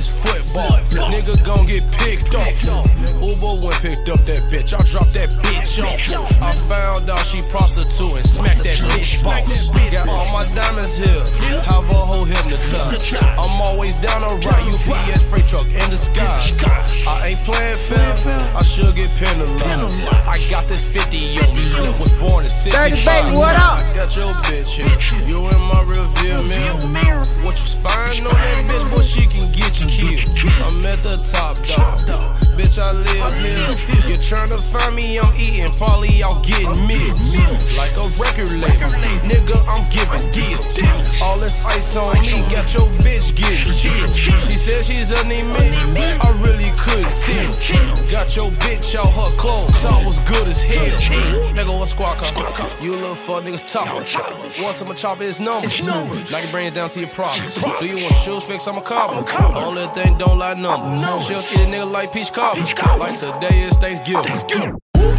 it's football. Nigga gon' get picked off. Uber went picked up that bitch. I dropped that bitch off. I found out she prostitute and smacked that bitch boss. Got all my diamonds here, have a whole hypnotized. I'm always down to ride UPS freight truck in disguise. I ain't playing fair, I should get penalized. I got this 50 on me, Clip was born in 65. Dirty baby, what up? I got your bitch here, you in my rearview mirror. What you spying on that bitch, boy, she can get you killed. I'm at the top, dog. Bitch, I live here. You're trying to find me, I'm eating, probably out getting mids. Like a record label, nigga, I'm giving deals. All this ice on me, got your bitch getting chilled. She said she's anemic, I really couldn't tell. Got your bitch out her clothes, I was good as hell. Nigga, what squawk up? You little fuck niggas talk. Once I'ma chop his numbers, knock your brains down to your problems. Do you want shoes fixed? I'm a cobbler. Only thing don't like numbers. She'll skin a nigga like peach cobbler. Like today is Thanksgiving. Goddamn,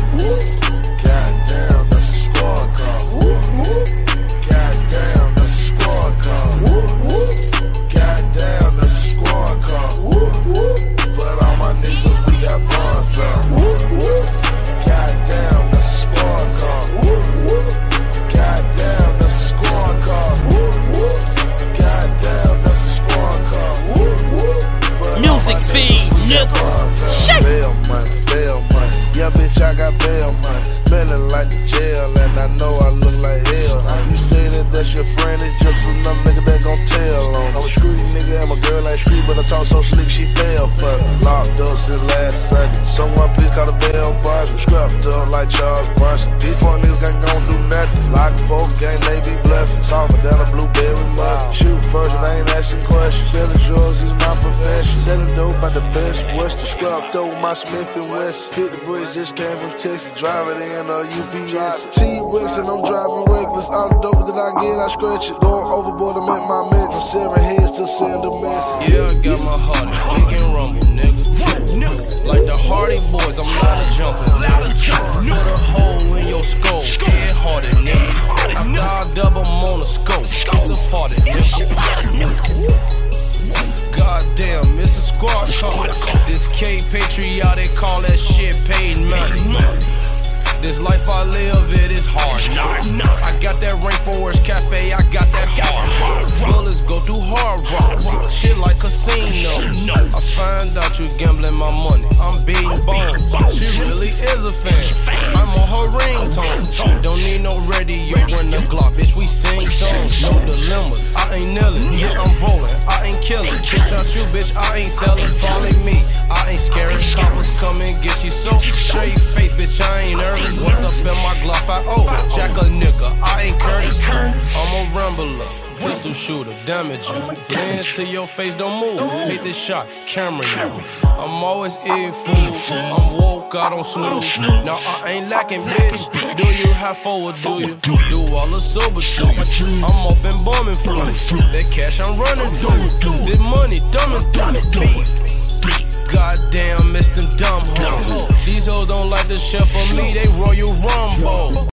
that's a squad car. Goddamn, that's a squad car. Goddamn, that's a squad car. But all my niggas, we got bond fam. Goddamn, that's a squad car. Goddamn, that's a squad car. Goddamn, that's a squad car. Music fiend, nigga. Shake. Bail money. Yeah, bitch, I got bail money. Smelling like the jail, and I know I look like hell. You say that that's your friend, it's just another nigga that gon' tell on. I'm a street nigga, and my girl ain't street, but I talk so slick, she fell for me. Locked up since last Sunday. Someone please call the bell boss. Scrapped up like Charles Bronson. These four niggas ain't gon' do nothing. Like a poker game, they be bluffing. Softer than a blueberry muffin. Shoot first, and I ain't asking questions. Selling drugs is my profession. Selling dope by the best Western. Scrapped up with my Smith and West. 50 bricks just came from Texas. Drive it in UPS. T-Rex and I'm driving reckless. All the dope that I get, I scratch it. Going overboard to make my mix. I'm 7 heads to send a message. Yeah, I got my heart in big and rumble, nigga. Like the Hardy Boys, I'm not a jumper, nigga. Put a hole in your skull, head harder, nigga. After I double monoscope, it's a party, nigga. Goddamn, it's a squad car. This K-Patriotic, call that shit paid money. This life I live, it is hard. I got that Rainforest Cafe, I got that hard. Bullets go through hard rocks, shit like casinos. I find out you gambling my money, I'm beating bones. She really is a fan, I'm on her ringtone. Don't need no radio in the Glock, bitch, we sing songs. No dilemmas, I ain't kneeling, yeah, I'm rolling, I ain't killing. Bitch, out you, bitch, I ain't telling. Follow me, I ain't scared. Coppers come and get you so straight face, bitch, I ain't nervous. What's up in my Glock 5-0? Jack a nigga, I ain't Curtis. I'm a rambler, pistol shooter, damage you. Lens to your face, don't move. Take this shot, camera you. I'm always eating food, I'm woke, I don't snooze. Now I ain't lacking, bitch. Do you have forward, do you? Do all the sober to you. I'm off in bombing flu. That cash I'm running through. This money dumbing through the beat. Goddamn, miss them dumb hoes. These hoes don't like the chef for me, they Royal Rumble.